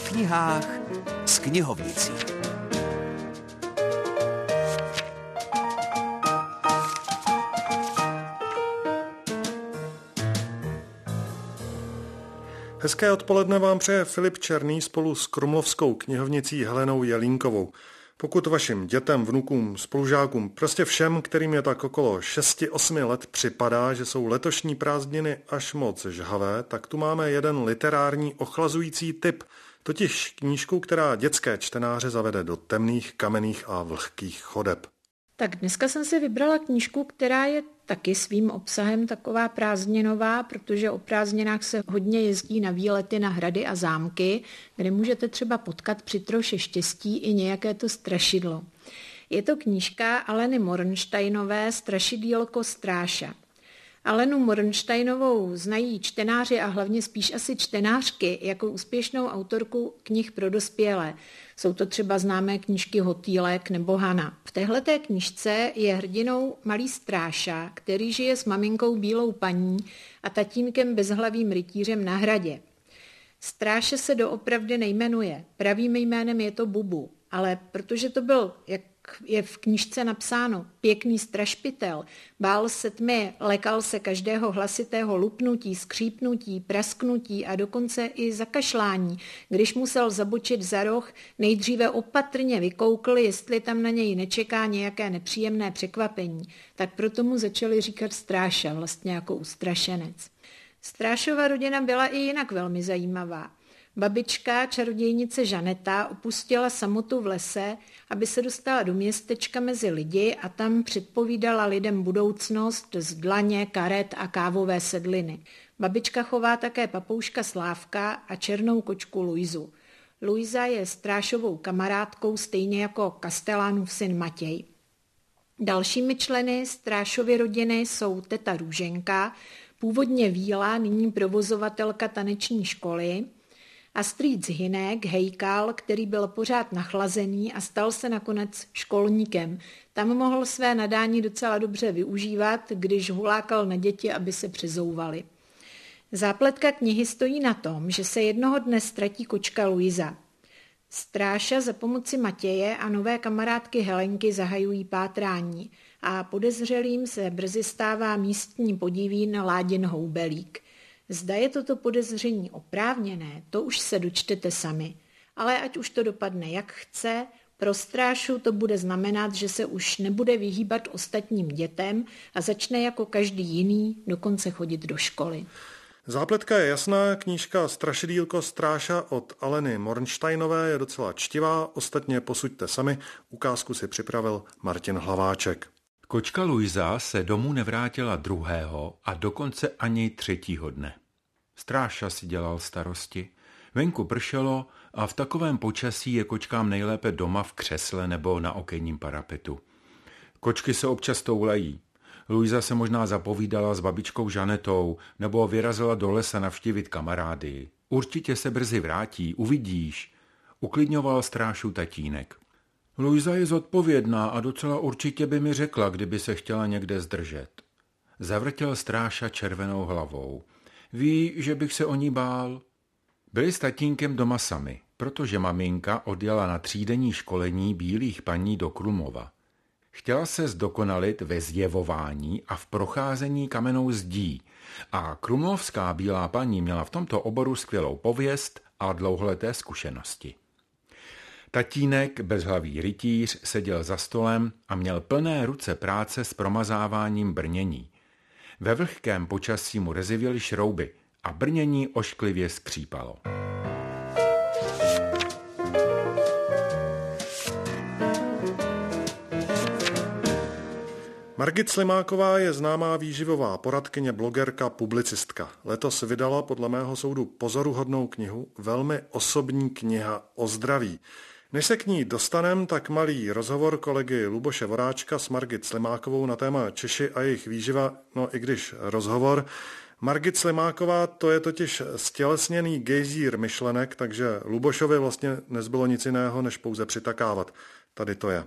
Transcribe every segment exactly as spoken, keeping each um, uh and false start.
knihách s knihovnicí. Hezké odpoledne vám přeje Filip Černý spolu s krumlovskou knihovnicí Helenou Jelínkovou. Pokud vašim dětem, vnukům, spolužákům, prostě všem, kterým je tak okolo šesti osmi let připadá, že jsou letošní prázdniny až moc žhavé, tak tu máme jeden literární ochlazující tip, totiž knížku, která dětské čtenáře zavede do temných, kamenných a vlhkých chodeb. Tak dneska jsem si vybrala knížku, která je taky svým obsahem taková prázdninová, protože o prázdninách se hodně jezdí na výlety na hrady a zámky, kde můžete třeba potkat při troše štěstí i nějaké to strašidlo. Je to knížka Aleny Mornsteinové Strašidýlko Stráša. Alenu Mornsteinovou znají čtenáři a hlavně spíš asi čtenářky jako úspěšnou autorku knih pro dospělé. Jsou to třeba známé knížky Hotýlek nebo Hana. V téhleté knížce je hrdinou malý Stráša, který žije s maminkou Bílou paní a tatínkem bezhlavým rytířem na hradě. Stráše se doopravdy nejmenuje. Pravým jménem je to Bubu, ale protože to byl, jak je v knížce napsáno, pěkný strašpitel, bál se tmy, lekal se každého hlasitého lupnutí, skřípnutí, prasknutí a dokonce i zakašlání. Když musel zabočit za roh, nejdříve opatrně vykoukl, jestli tam na něj nečeká nějaké nepříjemné překvapení. Tak proto mu začali říkat Stráša, vlastně jako ustrašenec. Strášova rodina byla i jinak velmi zajímavá. Babička, čarodějnice Žaneta, opustila samotu v lese, aby se dostala do městečka mezi lidi a tam předpovídala lidem budoucnost z dlaně, karet a kávové sedliny. Babička chová také papouška Slávka a černou kočku Luizu. Luisa je Strášovou kamarádkou stejně jako Kastelánův syn Matěj. Dalšími členy Strášovy rodiny jsou teta Růženka, původně Víla, nyní provozovatelka taneční školy, a strýc Hynek, Hejkal, který byl pořád nachlazený a stal se nakonec školníkem. Tam mohl své nadání docela dobře využívat, když hulákal na děti, aby se přezouvali. Zápletka knihy stojí na tom, že se jednoho dne ztratí kočka Luisa. Stráša za pomoci Matěje a nové kamarádky Helenky zahajují pátrání a podezřelým se brzy stává místní podivín Ládin Houbelík. Zda je toto podezření oprávněné, to už se dočtete sami. Ale ať už to dopadne jak chce, pro Strášu to bude znamenat, že se už nebude vyhýbat ostatním dětem a začne jako každý jiný dokonce chodit do školy. Zápletka je jasná, knížka Strašidýlko Stráša od Aleny Mornsteinové je docela čtivá, ostatně posuďte sami, ukázku si připravil Martin Hlaváček. Kočka Luisa se domů nevrátila druhého a dokonce ani třetího dne. Stráša si dělal starosti. Venku pršelo a v takovém počasí je kočkám nejlépe doma v křesle nebo na okenním parapetu. Kočky se občas toulají. Luisa se možná zapovídala s babičkou Žanetou nebo vyrazila do lesa navštívit kamarády. Určitě se brzy vrátí, uvidíš, uklidňoval Strášu tatínek. Luisa je zodpovědná a docela určitě by mi řekla, kdyby se chtěla někde zdržet. Zavrtěl Stráša červenou hlavou. Ví, že bych se o ní bál? Byli s tatínkem doma sami, protože maminka odjela na třídenní školení bílých paní do Krumlova. Chtěla se zdokonalit ve zjevování a v procházení kamennou zdí a krumlovská bílá paní měla v tomto oboru skvělou pověst a dlouholeté zkušenosti. Tatínek, bezhlavý rytíř, seděl za stolem a měl plné ruce práce s promazáváním brnění. Ve vlhkém počasí mu rezivěly šrouby a brnění ošklivě skřípalo. Margit Slimáková je známá výživová poradkyně, blogerka, publicistka. Letos vydala podle mého soudu pozoruhodnou knihu, velmi osobní kniha o zdraví. Než se k ní dostanem, tak malý rozhovor kolegy Luboše Voráčka s Margit Slimákovou na téma Češi a jejich výživa, no i když rozhovor. Margit Slimáková, to je totiž stělesněný gejzír myšlenek, takže Lubošovi vlastně nezbylo nic jiného, než pouze přitakávat. Tady to je.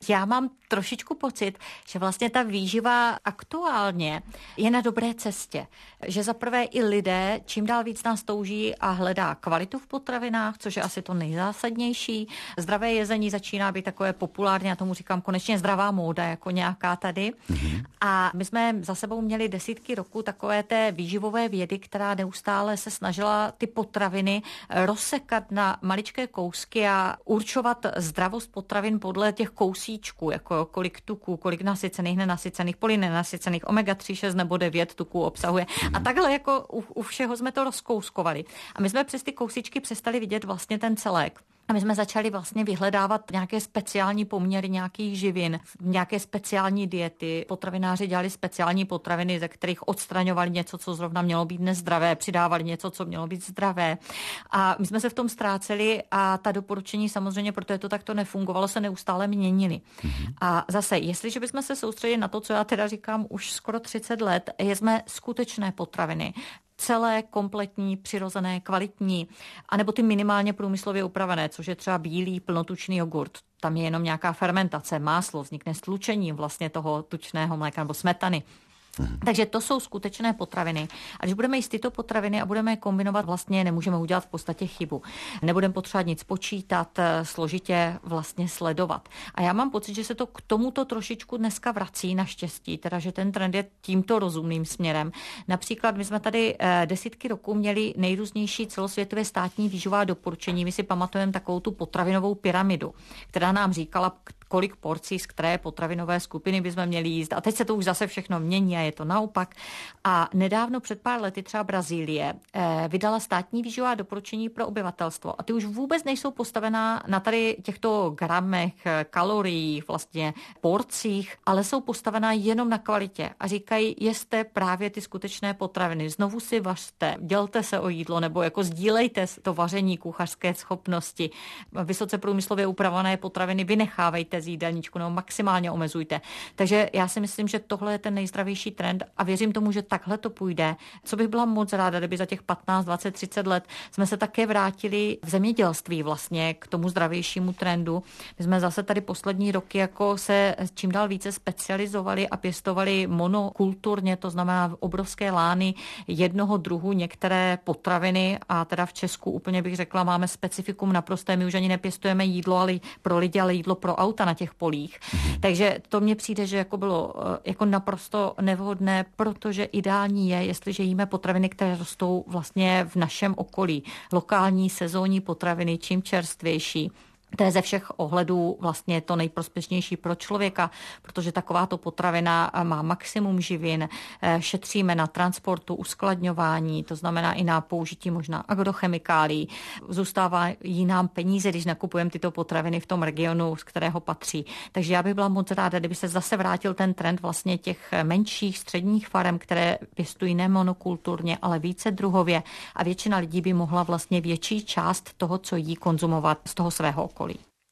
Já mám trošičku pocit, že vlastně ta výživa aktuálně je na dobré cestě. Že zaprvé i lidé čím dál víc nás touží a hledá kvalitu v potravinách, což je asi to nejzásadnější. Zdravé jezení začíná být takové populární, já tomu říkám konečně zdravá móda, jako nějaká tady. Mm-hmm. A my jsme za sebou měli desítky roků takové té výživové vědy, která neustále se snažila ty potraviny rozsekat na maličké kousky a určovat zdravost potravin podle těch kousíčků, jako kolik tuků, kolik nasycených, nenasycených, polynenasycených, omega tři, šest nebo devět tuků obsahuje. A takhle jako u, u všeho jsme to rozkouskovali. A my jsme přes ty kousíčky přestali vidět vlastně ten celek. A my jsme začali vlastně vyhledávat nějaké speciální poměry nějakých živin, nějaké speciální diety. Potravináři dělali speciální potraviny, ze kterých odstraňovali něco, co zrovna mělo být nezdravé, přidávali něco, co mělo být zdravé. A my jsme se v tom ztráceli a ta doporučení samozřejmě, protože to takto nefungovalo, se neustále měnily. Mm-hmm. A zase, jestliže bychom se soustředili na to, co já teda říkám už skoro třicet let, jsme skutečné potraviny. Celé, kompletní, přirozené, kvalitní, anebo ty minimálně průmyslově upravené, což je třeba bílý plnotučný jogurt. Tam je jenom nějaká fermentace, máslo, vznikne stlučením vlastně toho tučného mléka nebo smetany. Mhm. Takže to jsou skutečné potraviny. A když budeme jíst tyto potraviny a budeme je kombinovat, vlastně nemůžeme udělat v podstatě chybu. Nebudeme potřebovat nic počítat, složitě vlastně sledovat. A já mám pocit, že se to k tomuto trošičku dneska vrací naštěstí, teda že ten trend je tímto rozumným směrem. Například my jsme tady desítky roků měli nejrůznější celosvětové státní výživová doporučení. My si pamatujeme takovou tu potravinovou pyramidu, která nám říkala, kolik porcí z které potravinové skupiny bychom měli jíst. A teď se to už zase všechno mění a je to naopak. A nedávno před pár lety třeba Brazílie eh, vydala státní výživová doporučení pro obyvatelstvo. A ty už vůbec nejsou postavená na tady těchto gramech, kaloriích, vlastně porcích, ale jsou postavená jenom na kvalitě. A říkají, jeste právě ty skutečné potraviny. Znovu si vařte, dělte se o jídlo, nebo jako sdílejte to vaření, kuchařské schopnosti. Vysoce průmyslově upravené potraviny vynechávejte z jídelníčku, nebo maximálně omezujte. Takže já si myslím, že tohle je ten nejzdravější trend a věřím tomu, že takhle to půjde. Co bych byla moc ráda, kdyby za těch patnáct, dvacet, třicet let jsme se také vrátili v zemědělství vlastně k tomu zdravějšímu trendu. My jsme zase tady poslední roky jako se čím dál více specializovali a pěstovali monokulturně, to znamená obrovské lány jednoho druhu, některé potraviny a teda v Česku úplně bych řekla, máme specifikum naprosté, my už ani nepěstujeme jídlo ale pro lidi, ale jídlo pro auta na těch polích. Mm-hmm. Takže to mně přijde, že jako bylo jako naprosto nevhodné, protože ideální je, jestliže jíme potraviny, které rostou vlastně v našem okolí. Lokální, sezónní potraviny, čím čerstvější. To je ze všech ohledů vlastně to nejprospěšnější pro člověka, protože takováto potravina má maximum živin, šetříme na transportu, uskladňování, to znamená i na použití možná agrochemikálií. Zůstávají nám peníze, když nakupujeme tyto potraviny v tom regionu, z kterého patří. Takže já bych byla moc ráda, kdyby se zase vrátil ten trend vlastně těch menších středních farem, které pěstují ne monokulturně, ale více druhově a většina lidí by mohla vlastně větší část toho, co jí, konzumovat z toho svého okolí.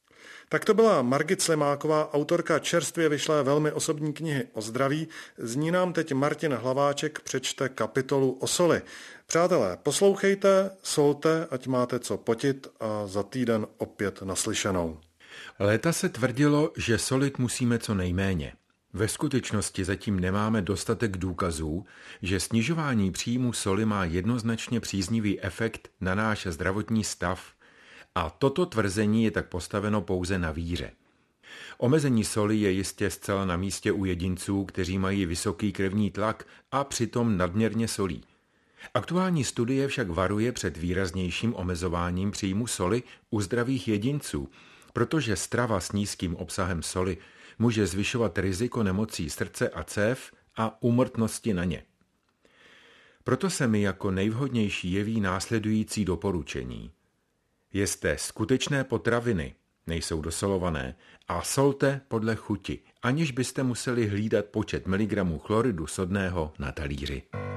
Tak to byla Margit Slimáková, autorka čerstvě vyšlé velmi osobní knihy o zdraví. Z ní nám teď Martin Hlaváček přečte kapitolu o soli. Přátelé, poslouchejte, solte, ať máte co potit a za týden opět naslyšenou. Léta se tvrdilo, že solit musíme co nejméně. Ve skutečnosti zatím nemáme dostatek důkazů, že snižování příjmu soli má jednoznačně příznivý efekt na náš zdravotní stav. A toto tvrzení je tak postaveno pouze na víře. Omezení soli je jistě zcela na místě u jedinců, kteří mají vysoký krevní tlak a přitom nadměrně solí. Aktuální studie však varuje před výraznějším omezováním příjmu soli u zdravých jedinců, protože strava s nízkým obsahem soli může zvyšovat riziko nemocí srdce a cév a úmrtnosti na ně. Proto se mi jako nejvhodnější jeví následující doporučení. Jeste skutečné potraviny, nejsou dosolované, a solte podle chuti, aniž byste museli hlídat počet miligramů chloridu sodného na talíři.